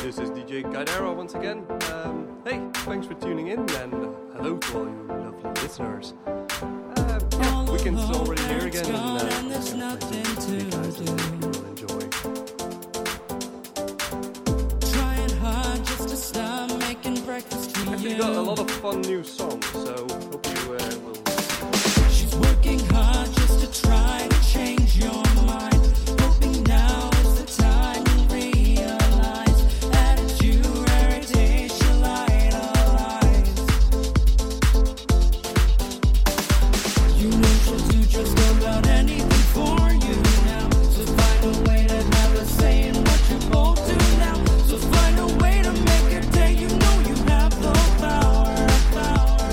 This is DJ Guidero once again. Hey, thanks for tuning in, and hello to all you lovely listeners. Weekend's already here again, and there's nothing to do. You'll enjoy. Trying hard just to stop making breakfast for you. Actually, got a lot of fun new songs, so hope you will. She's working hard just to try to change your mind. Hoping now is the time to realize that it's you every day she'll idolize. You know she'll do just about anything for you now. So find a way to have her saying what you both do now. So find a way to make her day. You know you have the power.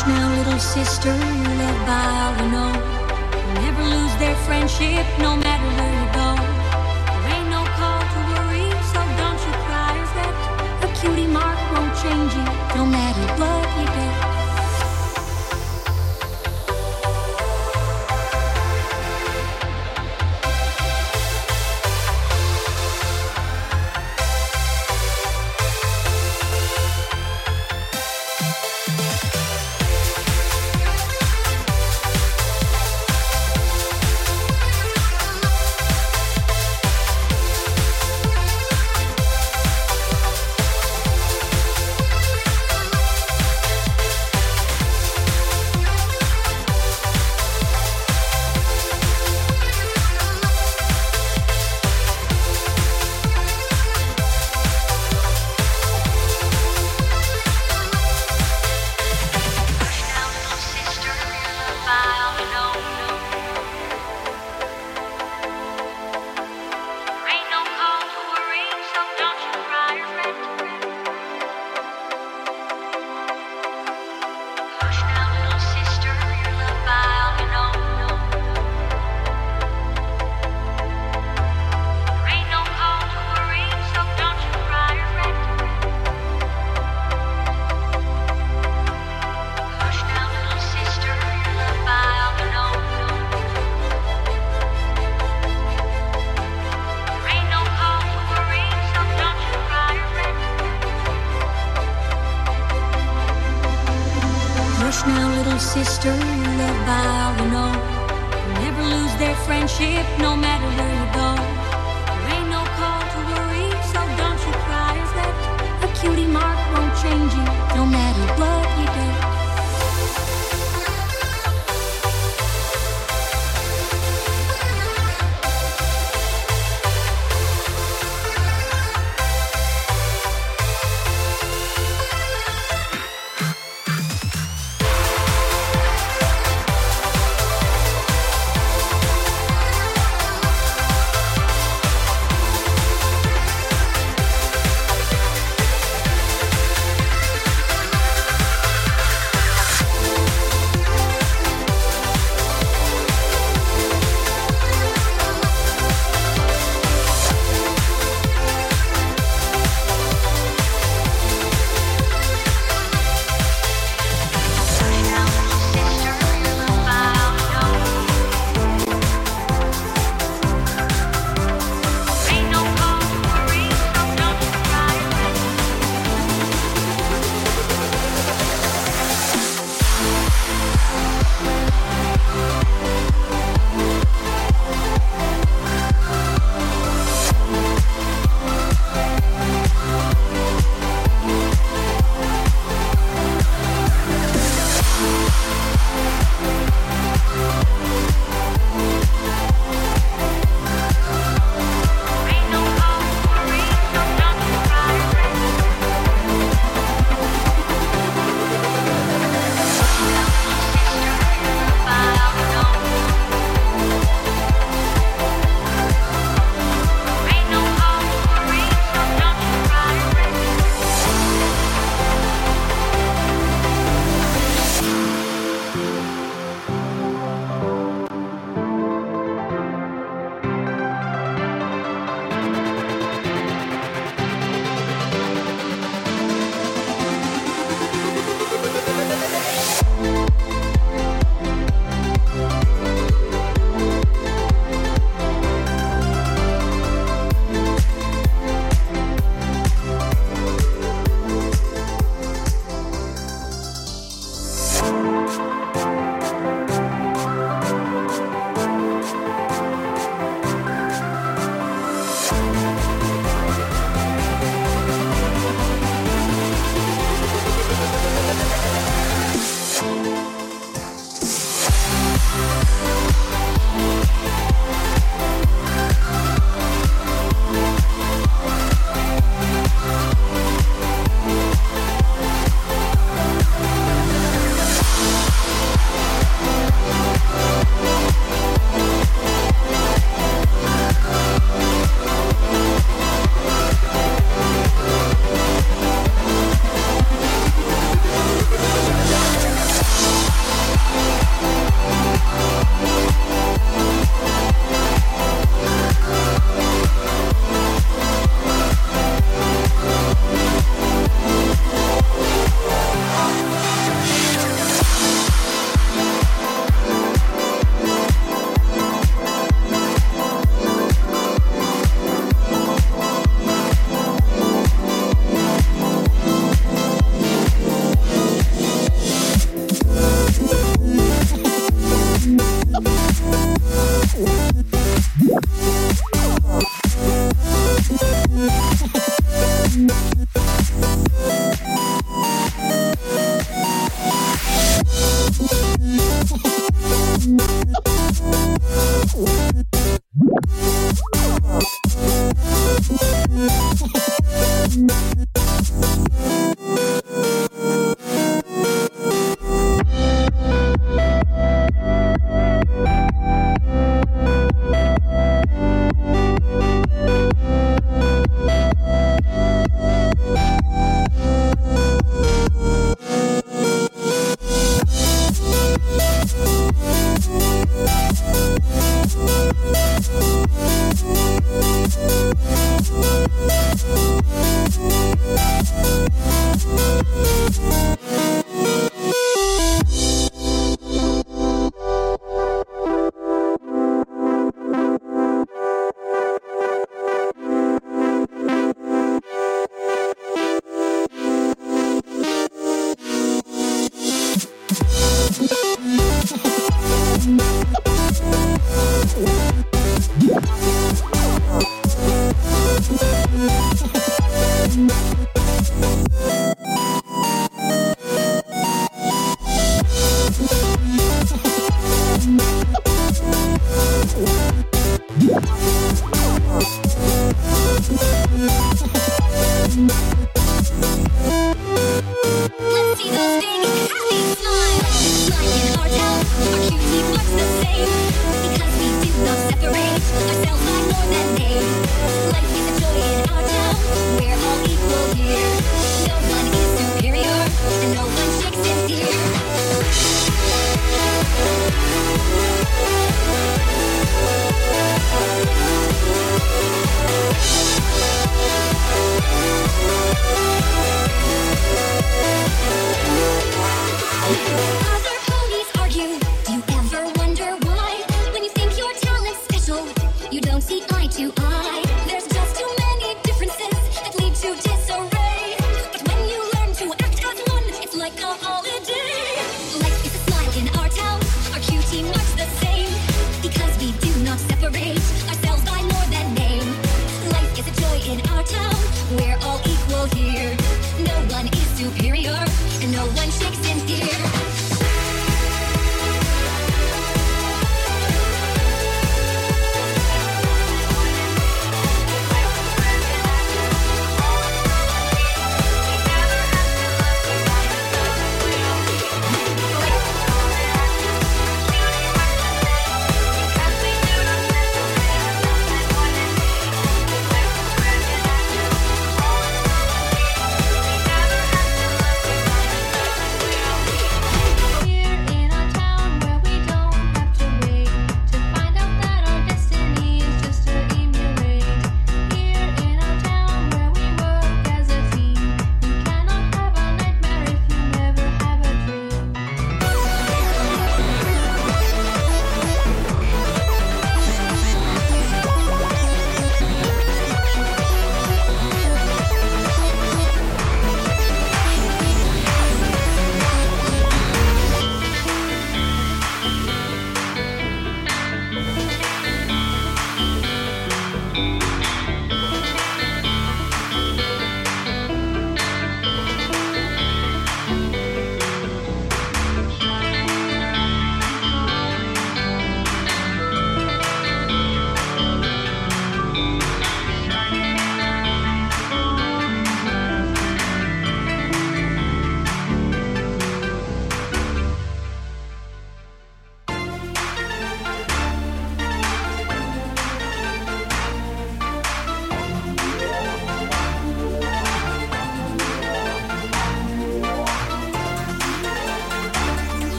Hush now, little sister, you're loved by all you know. Never lose their friendship, no matter where you go. There ain't no call to worry, so don't you cry or fret. A cutie mark won't change you, no matter what you get. Sister, you're loved by all you know. Never lose their friendship, no matter where you go. There ain't no call to worry, so don't you cry or fret. A cutie mark won't change you, no matter what you get.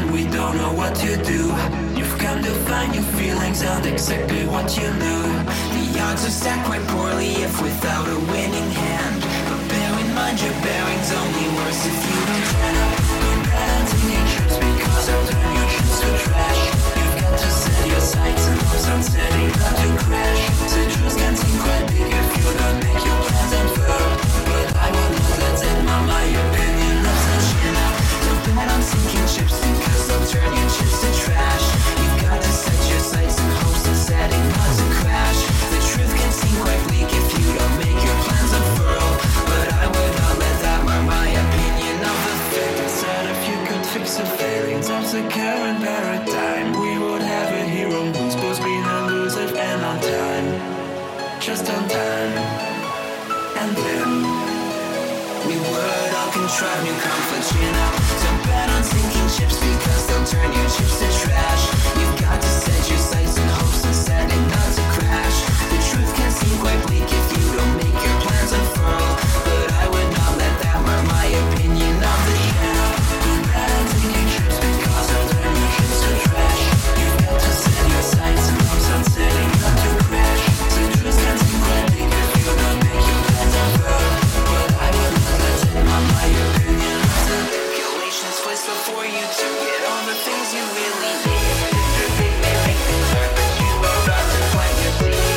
and we don't know what to do. You've come to find your feelings aren't exactly what you knew. The odds are stacked quite poorly if without a winning hand. But bear in mind your bearing's only worse if you don't turn up. Go bad on taking trips because I'll turn your trips to trash. You've got to set your sights and hopes on setting not to crash. The truth can seem quite big if you don't make your plans unfurl. But I will not let that mark my opinion of such enough. Don't bet on sinking ships because they'll turn your chips to trash. You've got to set your sights and hopes on setting not to crash. The truth can seem quite bleak if you don't make your plans unfurl. But I would not let that mark my opinion of the fact that if you could fix the failings of the current paradigm, we would have a hero who's both been elusive and on time. Just on time. And then we would all contrive new conflicts, you know. Don't bet on sinking ships because they'll turn your chips to trash. You've got to set your sights and hopes and setting not to crash. The truth can seem quite bleak if you don't make your plans unfurl. But I would not let that mark my opinion of the channel. Don't bet on sinking ships because they'll turn your chips to trash. You've got to set your sights and hopes on setting not to crash. The truth can seem quite bleak if you don't make your plans unfurl. But I would not let that mark my opinion of the calculations twice before you to get all the things you really need. They may make things hard, but you are about to plant your seed.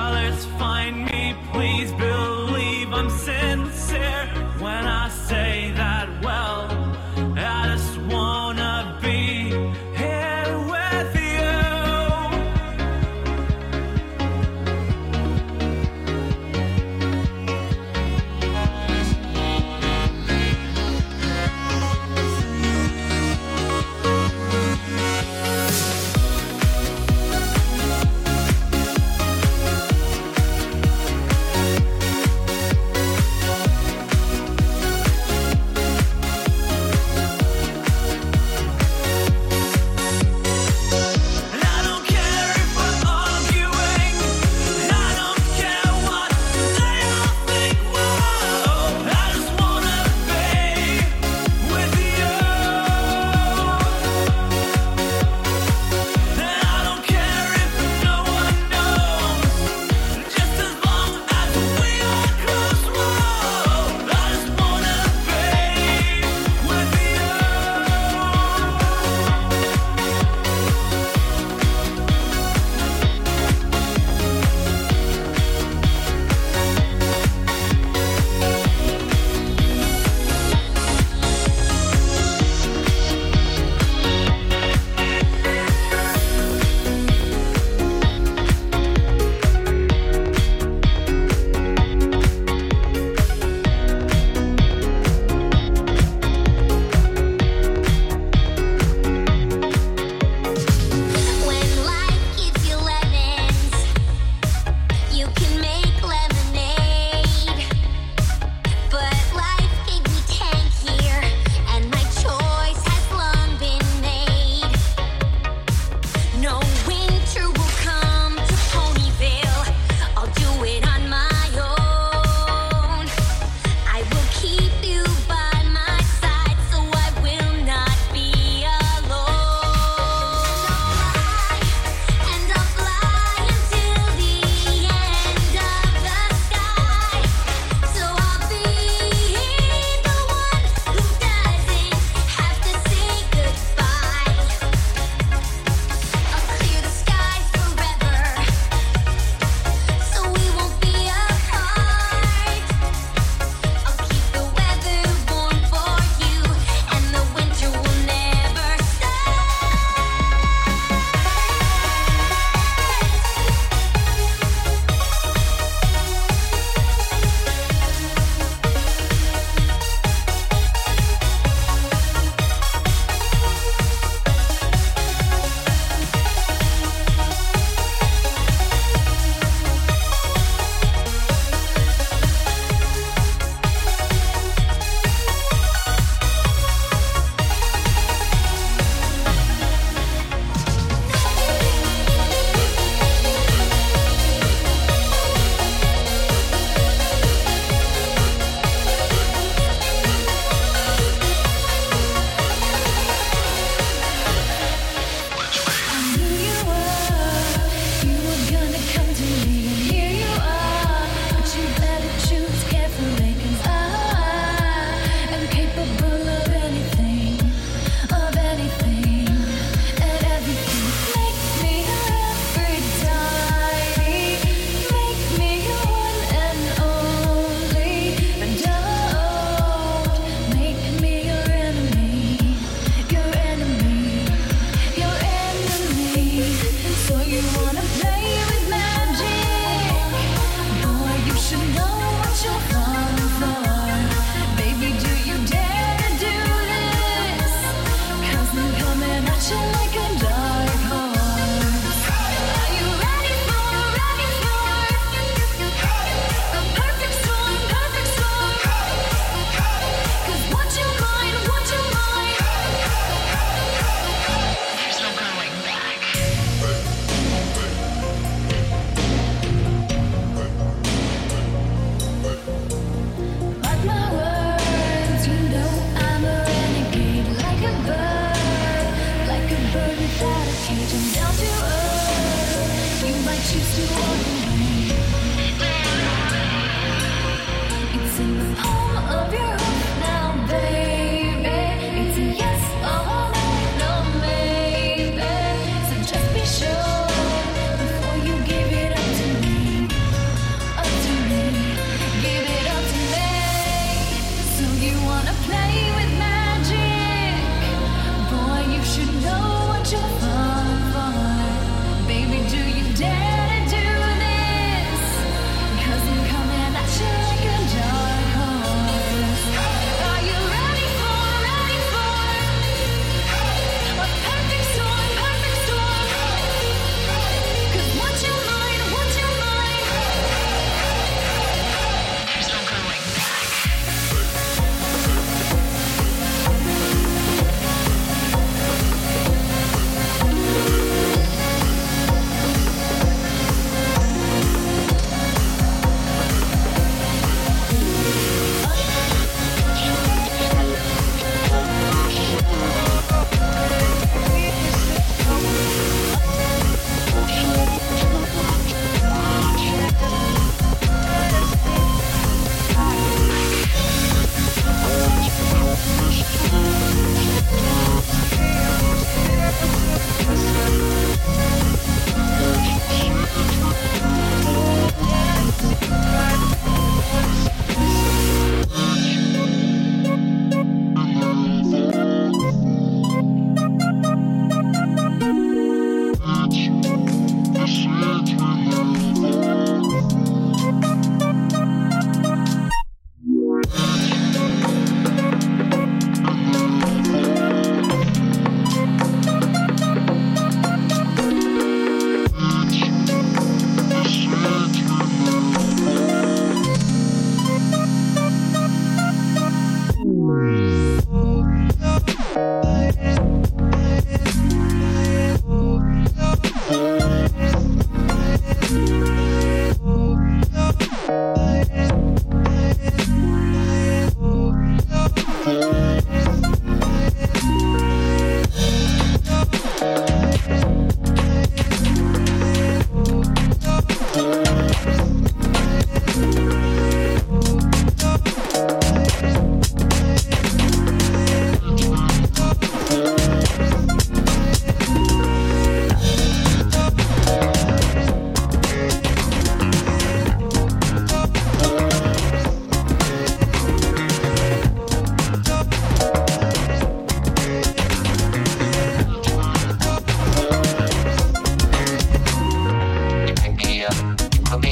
colors find me. Please believe I'm sincere when I say that. Well, I just wanna be here with you.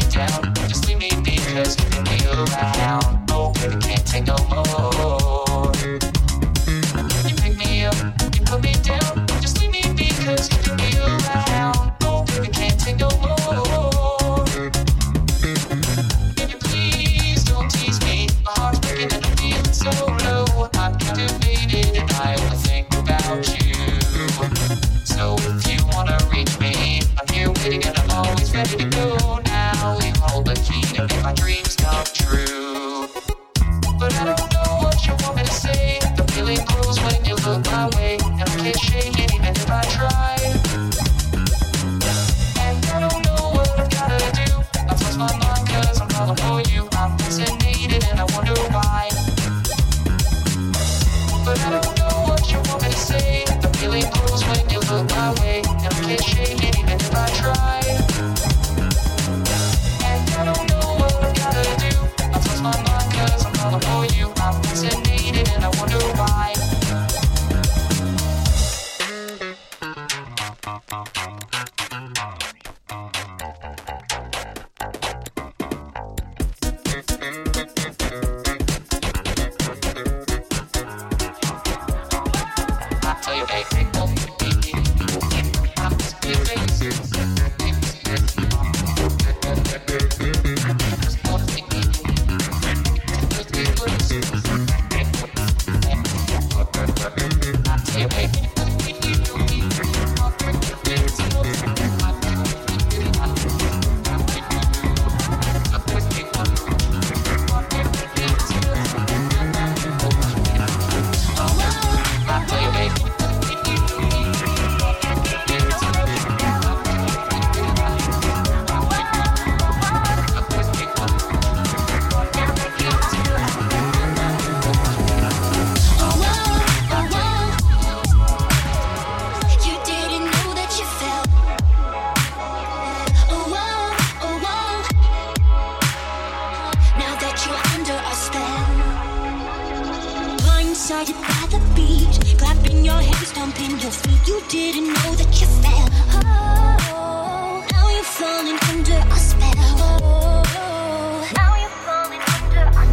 down. Just leave me be, cause you can be around. Oh, baby, can't take no more. You pick me up, you put me down. Just leave me be, cause you can be around. Oh, baby, can't take no more. Baby, please don't tease me. My heart's breaking and I'm feeling so low. I'm captivated and I only think about you. So if you wanna reach me, I'm here waiting and I'm always ready to go. Now you hold the key to make my dreams come true. But I don't know what you want me to say. The feeling grows when you look my way, and I can't shake it even if I try. And I don't know what I've gotta do. I've lost my mind cause I'm falling for you. I'm fascinated and I wonder why. But I don't know what you want me to say. The feeling grows when you look my way, and I can't shake it even if I try. And I don't know what I've gotta do. I've lost my mind cause I'm falling for you. I'm fascinated and I wonder why. I tell you, hey, hey, oh, blindsided by the beat, clapping your hands, stomping your feet. You didn't know that you fell. Oh, now you're falling under a spell. Oh, now you're falling under a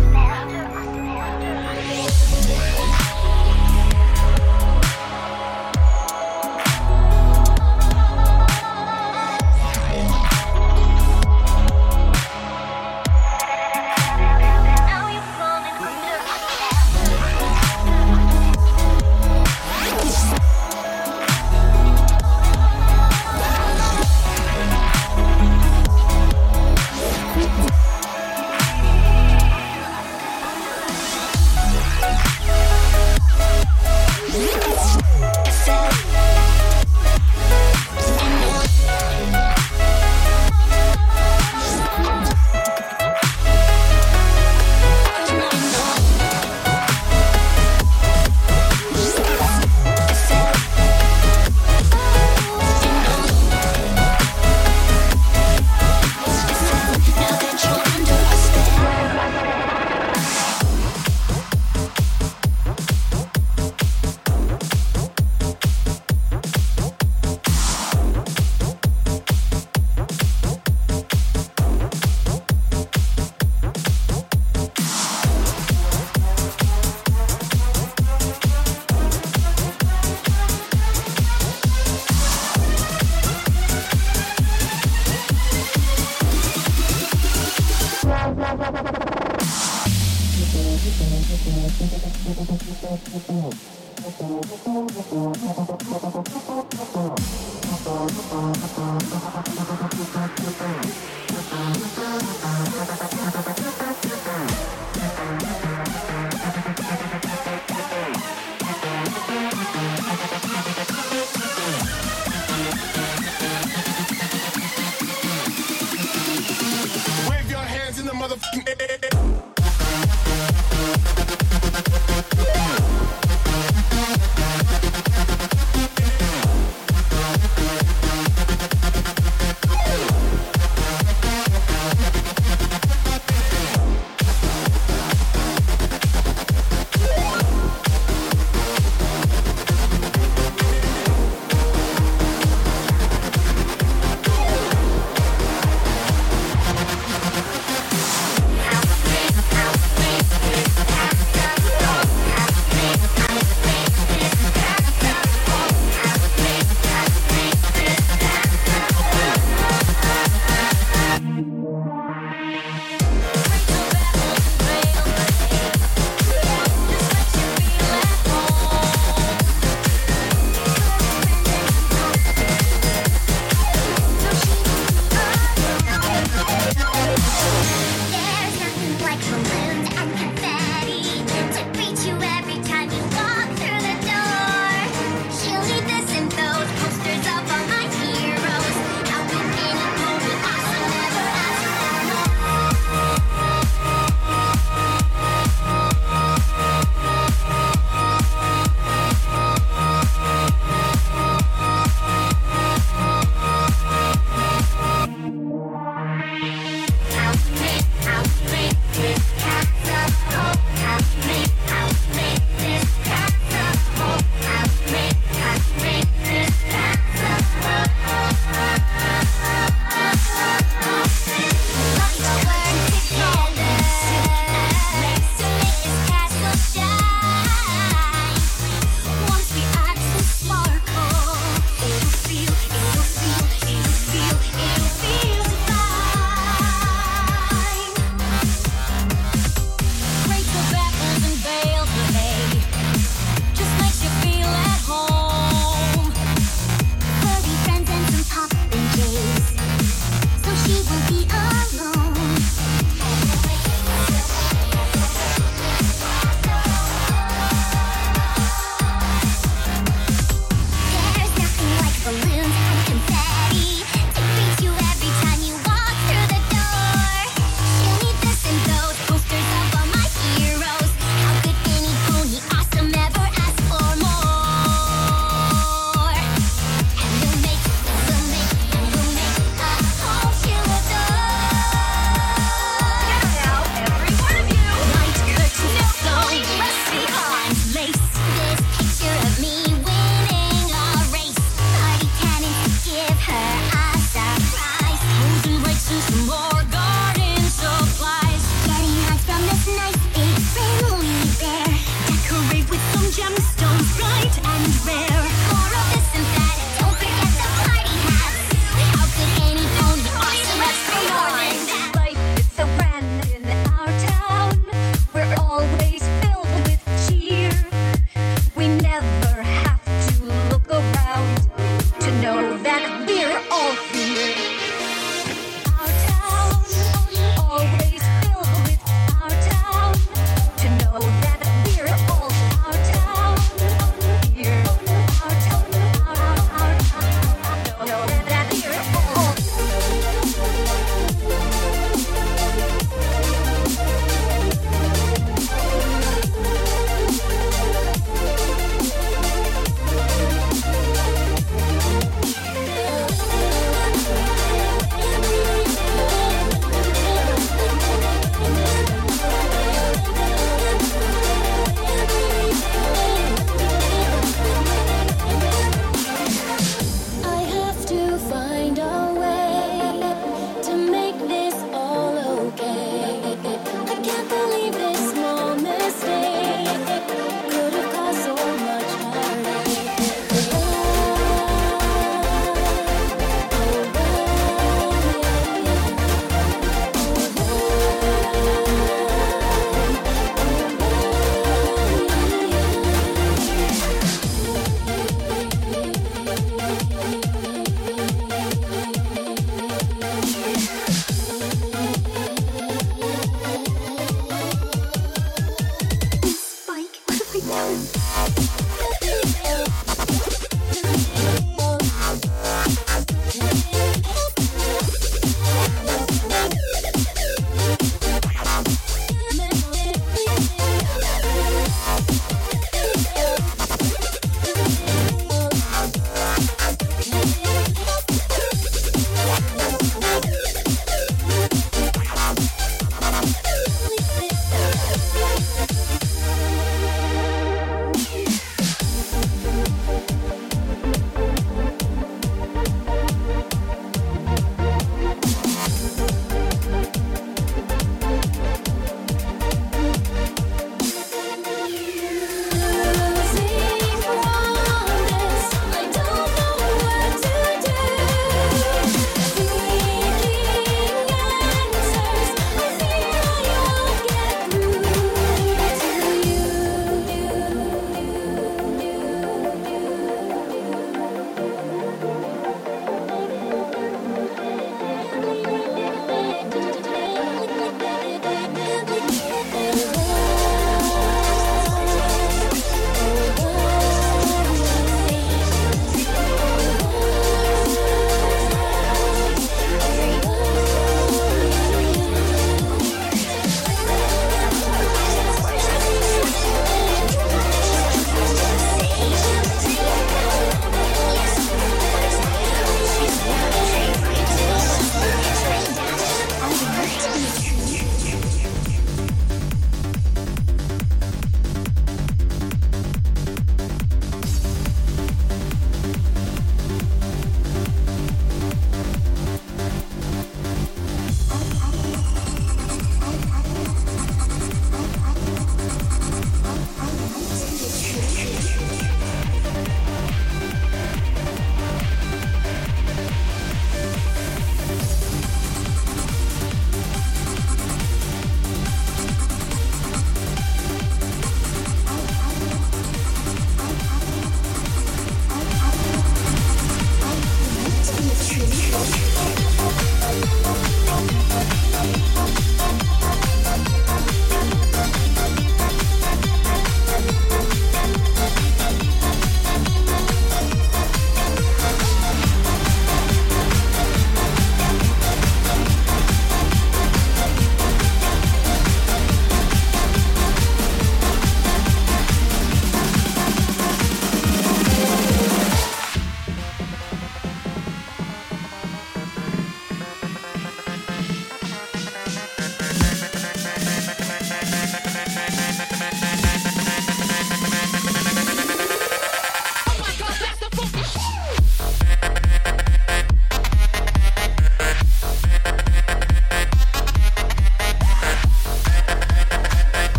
Wave your hands in the motherfucking air.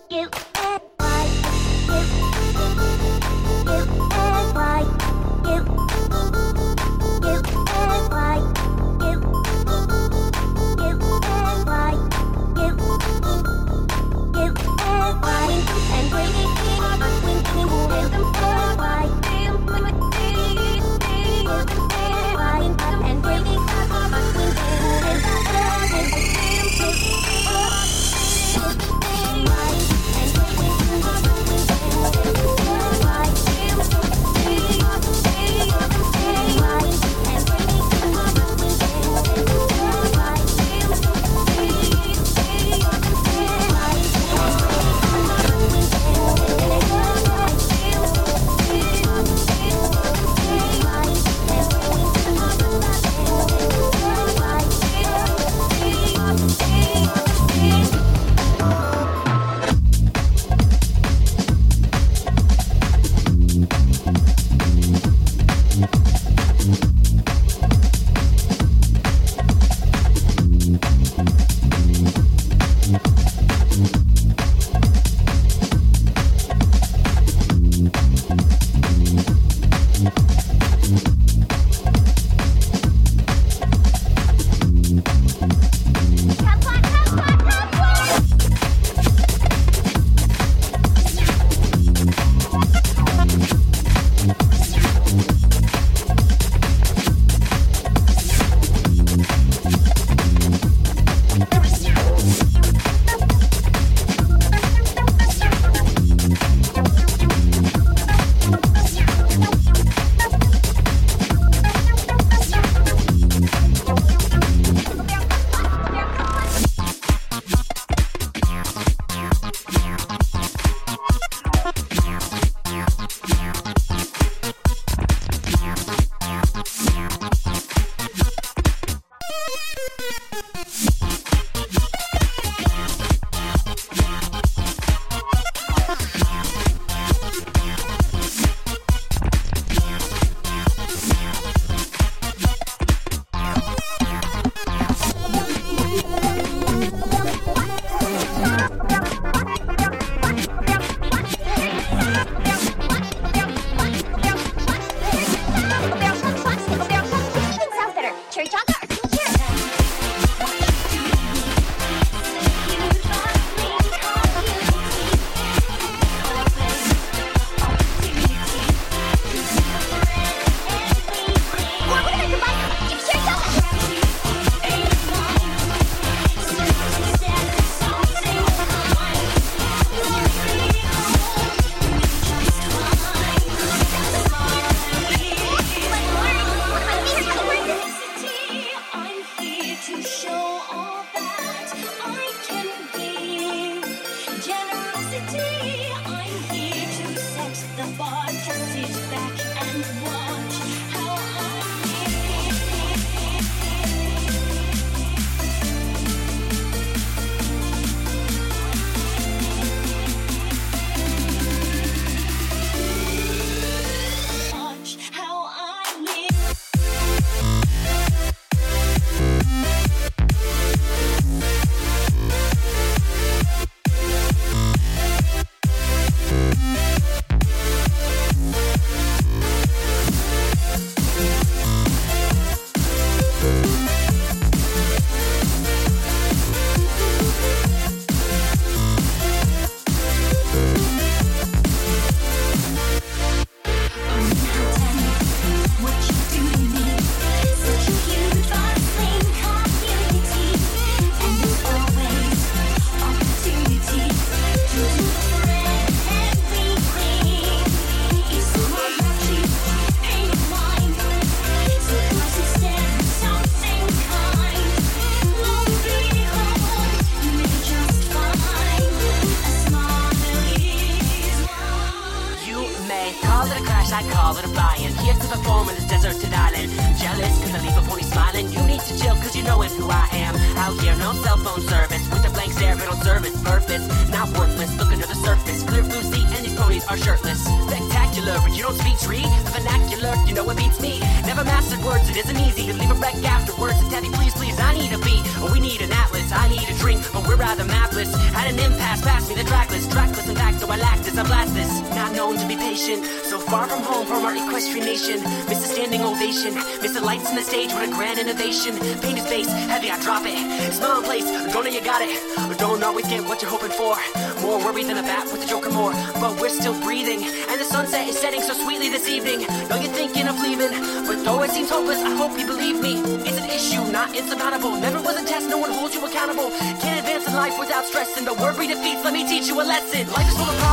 I call it a flying. Here's to the form of this deserted island. Jealous cause I leave a pony smiling. You need to chill cause you know it who I am. Out here, no cell phone service. With a blank stare, but on service. Purpose, not worthless. Look under the surface. Clear blue sea and these ponies are shirtless. Spectacular, but you don't speak tree. The vernacular, you know it beats me. Never mastered words, it isn't easy to leave a wreck afterwards. And Teddy, please, please, I need a beat. Or we need an atlas, I need a drink, but we're rather mapless. At an impasse, pass me the track list. as I blast this. Not known to be patient, so far from home from our equestrian nation. Miss a standing ovation, miss the lights on the stage with a grand innovation. Pain is bass, heavy, I drop it. Smile in place, don't know you got it. Don't always get what you're hoping for. More worried than a bat with a joker more. But we're still breathing, and the sunset is setting so sweetly this evening. Know you're thinking of leaving, but though it seems hopeless, I hope you believe me. It's an issue, not insurmountable. Never was a test, no one holds you accountable. Can't advance in life without stressing. The word breed defeats, let me teach you a lesson. Life is full of